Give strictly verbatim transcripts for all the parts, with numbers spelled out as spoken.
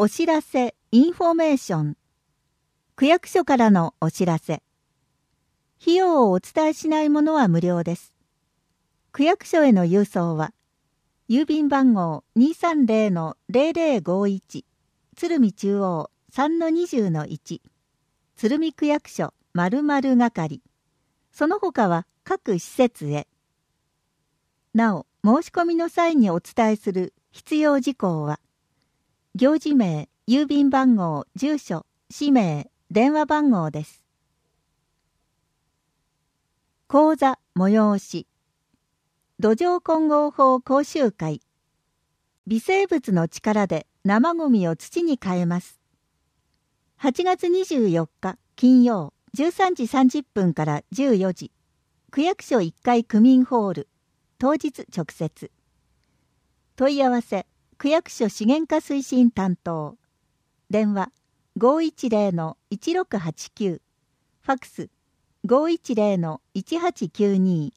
お知らせ、インフォメーション。区役所からのお知らせ。費用をお伝えしないものは無料です。区役所への郵送は、郵便番号 にーさんぜろのぜろぜろごいち 鶴見中央 さんのにじゅうのいち 鶴見区役所〇〇係。その他は各施設へ。なお、申し込みの際にお伝えする必要事項は、行事名、郵便番号、住所、氏名、電話番号です。講座、催し。土壌混合法講習会。微生物の力で生ゴミを土に変えます。はちがつにじゅうよっか金曜じゅうさんじさんじゅっぷんからじゅうよじ。区役所いっかい区民ホール。当日直接。問い合わせ。区役所資源課推進担当。電話 ごーいちぜろのいちろくはちきゅう。ファックス ごーいちぜろのいちはちきゅうに。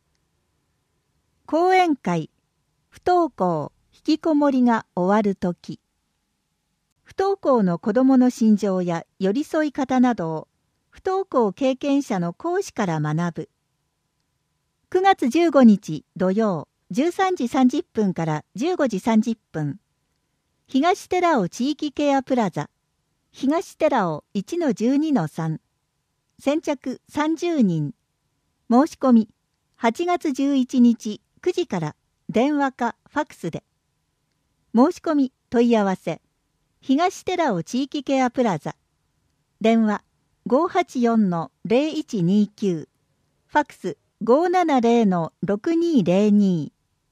講演会。不登校、引きこもりが終わるとき。不登校の子どもの心情や寄り添い方などを不登校経験者の講師から学ぶ。くがつじゅうごにち土曜じゅうさんじさんじゅっぷんからじゅうごじさんじゅっぷん。東寺尾地域ケアプラザ。東寺尾 いちのじゅうにのさん。先着さんじゅうにん。申し込みはちがつじゅういちにちくじから電話かファックスで。申し込み問い合わせ。東寺尾地域ケアプラザ。電話 ごーはちよんのぜろいちにきゅう。ファックス ごーななぜろのろくにぜろに。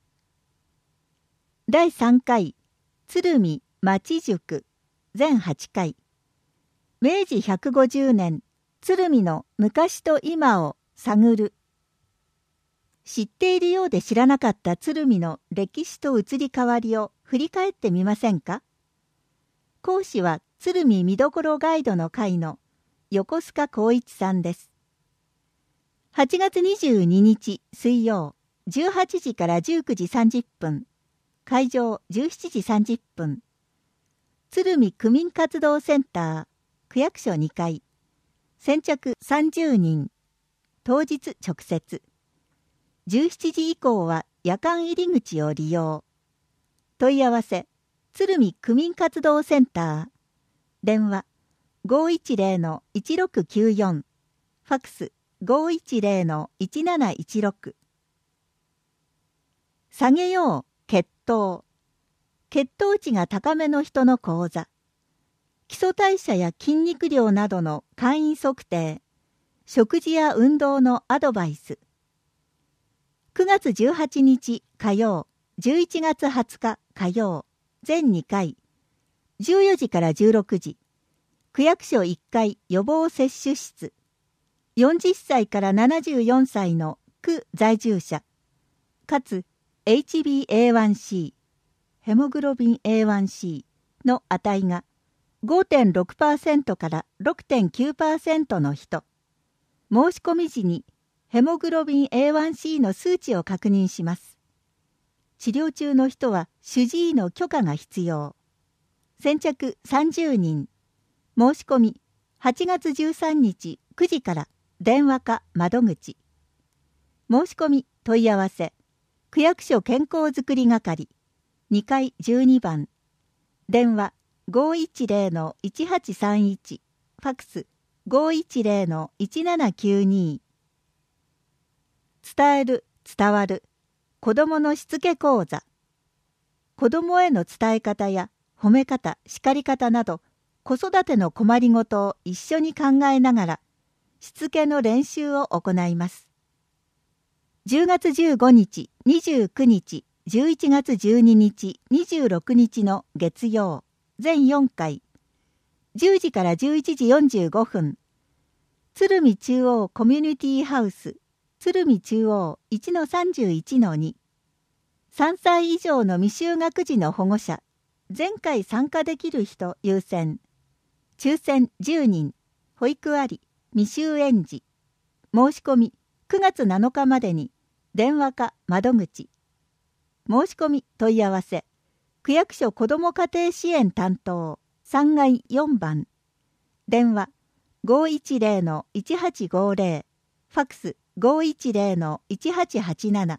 だいさんかい鶴見町塾全はちかい。めいじひゃくごじゅうねん鶴見の昔と今を探る。知っているようで知らなかった鶴見の歴史と移り変わりを振り返ってみませんか。講師は鶴見見どころガイドの会の横須賀光一さんです。はちがつにじゅうににち水曜じゅうはちじからじゅうくじさんじゅっぷん。会場じゅうしちじさんじゅっぷん。鶴見区民活動センター区役所にかい。先着さんじゅうにん。当日直接。じゅうしちじ以降は夜間入り口を利用。問い合わせ。鶴見区民活動センター。電話 ごーいちぜろのいちろくきゅうよん。ファックス ごーいちぜろのいちなないちろく。下げよう血糖。血糖値が高めの人の講座。基礎代謝や筋肉量などの簡易測定。食事や運動のアドバイス。くがつじゅうはちにち火曜、じゅういちがつはつか火曜、全にかい。じゅうよじからじゅうろくじ。区役所いっかい予防接種室。よんじゅっさいからななじゅうよんさいの区在住者。かつ、エイチビーエーワンシー、ヘモグロビン エーワンシー の値が ごてんろくパーセント から ろくてんきゅうパーセント の人。申し込み時にヘモグロビン エーワンシー の数値を確認します。治療中の人は主治医の許可が必要。先着さんじゅうにん。申し込みはちがつじゅうさんにちくじから電話か窓口。申し込み問い合わせ。区役所健康づくり係にかいじゅうにばん。電話 ごーいちぜろのいちはちさんいち。ファックス ごーいちぜろのいちななきゅうに。伝える、伝わる。子どものしつけ講座。子どもへの伝え方や褒め方、叱り方など子育ての困りごとを一緒に考えながらしつけの練習を行います。じゅうがつじゅうごにち、にじゅうくにち、じゅういちがつじゅうににち、にじゅうろくにちの月曜、全よんかい。じゅうじからじゅういちじよんじゅうごふん。鶴見中央コミュニティハウス、鶴見中央 いちのさんじゅういちのに。さんさい以上の未就学児の保護者、前回参加できる人優先。抽選じゅうにん、保育あり、未就園児。申し込みくがつなのかまでに電話か窓口。申し込み問い合わせ。 区役所子ども家庭支援担当さんがいよんばん、電話 ごいちゼロのいちはちごゼロ、ファックス ごいちゼロのいちはちはちなな。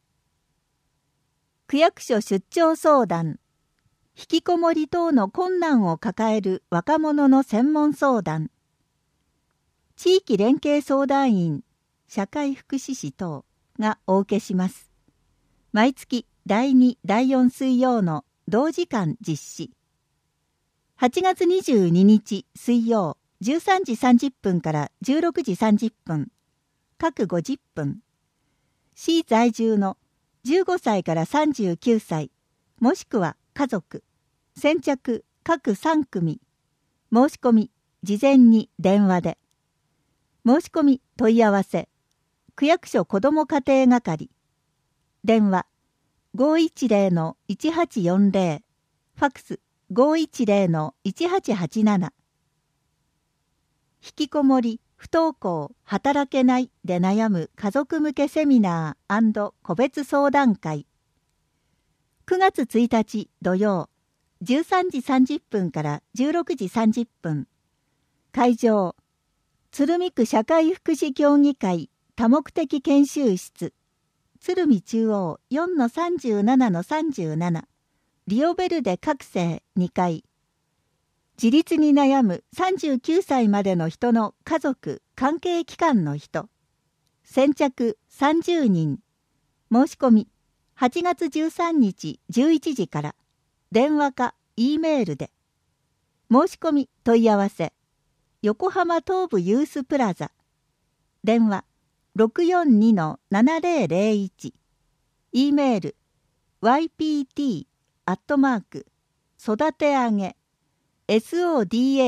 区役所出張相談、引きこもり等の困難を抱える若者の専門相談、地域連携相談員、社会福祉士等がお受けします。毎月だいに、だいよん水曜の同時間実施。はちがつにじゅうににち水曜じゅうさんじさんじゅっぷんからじゅうろくじさんじゅっぷん、各ごじゅっぷん。市在住のじゅうごさいからさんじゅうきゅうさい、もしくは家族、先着各さんくみ。申し込み、事前に電話で。申し込み問い合わせ、区役所子ども家庭係。電話ごいちゼロのいちはちよんゼロ、ファックスごいちゼロのいちはちはちなな。引きこもり、不登校、働けないで悩む家族向けセミナー&個別相談会。くがつついたち土曜、じゅうさんじさんじゅっぷんからじゅうろくじさんじゅっぷん。会場、鶴見区社会福祉協議会多目的研修室。鶴見中央 よんのさんじゅうななのさんじゅうなな、リオベルデ各生にかい。自立に悩むさんじゅうきゅうさいまでの人の家族、関係機関の人。先着さんじゅうにん。申し込み、はちがつじゅうさんにちじゅういちじから、電話か E メールで。申し込み問い合わせ、横浜東部ユースプラザ。電話ろくよんにのななゼロゼロいち、E メール ワイピーティー アットマーク育てあげ ソダ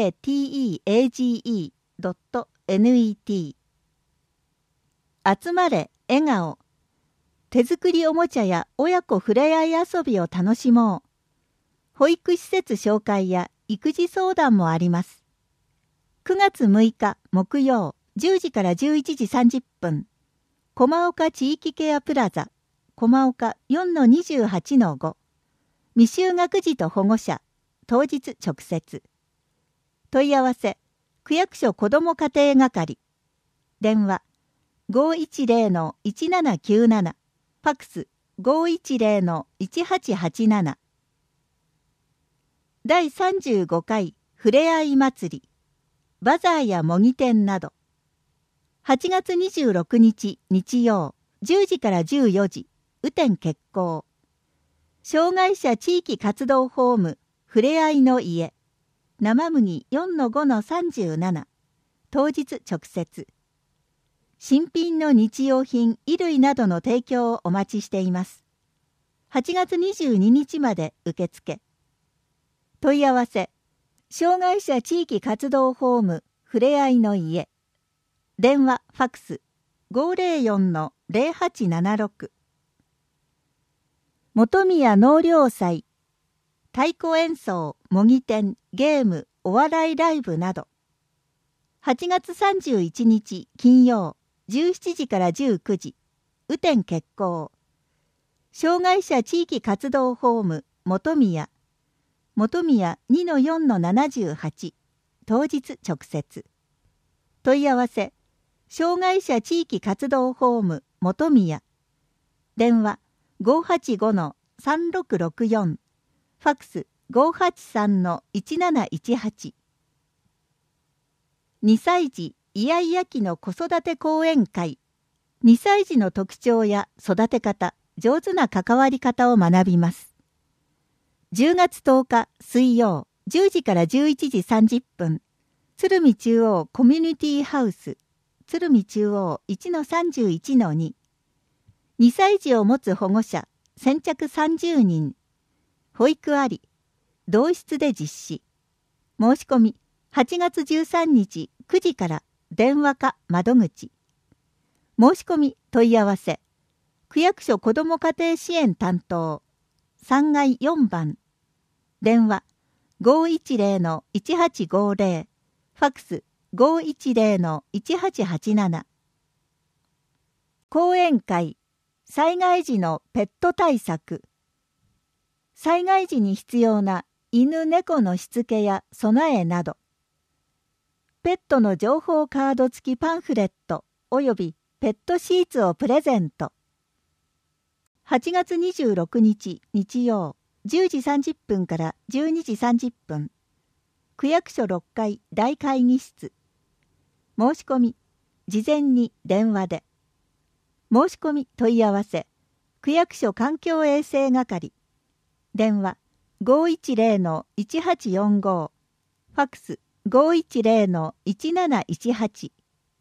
テ ドットネット。 集まれ笑顔、手作りおもちゃや親子ふれあい遊びを楽しもう。保育施設紹介や育児相談もあります。くがつむいか木曜じゅうじからじゅういちじさんじゅっぷん、駒岡地域ケアプラザ、駒岡 よんのにじゅうはちのご、未就学児と保護者、当日直接。問い合わせ、区役所子ども家庭係。電話ごいちゼロのいちななきゅうなな、ファックスごいちゼロのいちはちはちなな。だいさんじゅうごかいふれあい祭り、バザーや模擬店など。はちがつにじゅうろくにち日曜じゅうじからじゅうよじ、雨天決行。障害者地域活動ホームふれあいの家、生麦 よんのごのさんじゅうなな、当日直接。新品の日用品衣類などの提供をお待ちしています。はちがつにじゅうににちまで受付。問い合わせ、障害者地域活動ホームふれあいの家。電話ファックスごゼロよんのゼロはちななろく。本宮納涼祭、太鼓演奏、模擬店、ゲーム、お笑いライブなど。はちがつさんじゅういちにち金曜じゅうしちじからじゅうくじ、雨天決行。障害者地域活動ホーム本宮、本宮 にのよんのななじゅうはち、当日直接。問い合わせ、障害者地域活動ホーム本宮。電話ごはちごのさんろくろくよん、ファックスごはちさんのいちなないちはち。にさい児イヤイヤ期の子育て講演会。にさい児の特徴や育て方、上手な関わり方を学びます。じゅうがつとおか水曜じゅうじからじゅういちじさんじゅっぷん、鶴見中央コミュニティハウス、鶴見中央 いちのさんじゅういちのに。にさい児を持つ保護者、先着さんじゅうにん。保育あり、同室で実施。申し込み、はちがつじゅうさんにちくじから電話か窓口。申し込み問い合わせ、区役所子ども家庭支援担当、さんがいよんばん。電話ごいちゼロのいちはちごゼロ、ファックスごいちゼロのいちはちはちなな。講演会、災害時のペット対策。 災害時に必要な犬猫のしつけや備えなど、ペットの情報カード付きパンフレットおよびペットシーツをプレゼント。はちがつにじゅうろくにち日曜じゅうじさんじゅっぷんからじゅうにじさんじゅっぷん、区役所ろっかい大会議室。申し込み、事前に電話で。申し込み問い合わせ、区役所環境衛生係。電話 ごーいちゼロのいちはちよんご、ファックス ごーいちゼロのいちなないちはち。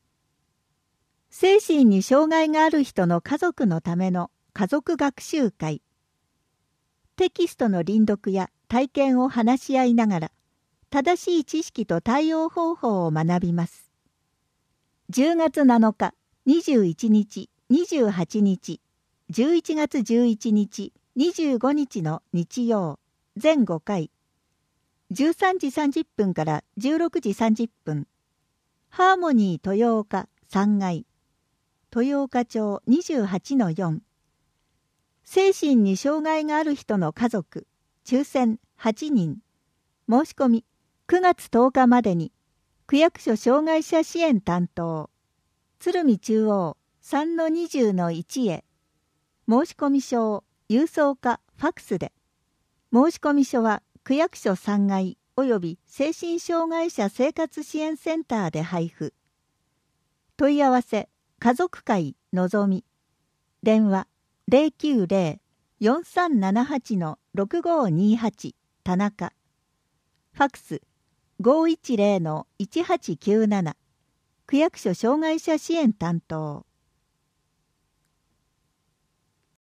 精神に障害がある人の家族のための家族学習会。テキストの輪読や体験を話し合いながら、正しい知識と対応方法を学びます。じゅうがつなのか、にじゅういちにち、にじゅうはちにち、じゅういちがつじゅういちにち、にじゅうごにちの日曜、全ごかい。じゅうさんじさんじゅっぷんからじゅうろくじさんじゅっぷん。ハーモニー豊岡さんがい。豊岡町 にじゅうはちのよん。精神に障害がある人の家族、抽選はちにん。申し込みくがつとおかまでに、区役所障害者支援担当、鶴見中央 さんのにじゅうのいち へ。申し込み書を郵送かファックスで。申し込み書は区役所さんがいおよび精神障害者生活支援センターで配布。問い合わせ、家族会のぞみ。電話 ゼロきゅうゼロ よんさんななはち のろくごーにーはち 田中。ファックス ごーいちゼロのいちはちきゅうなな。区役所障害者支援担当。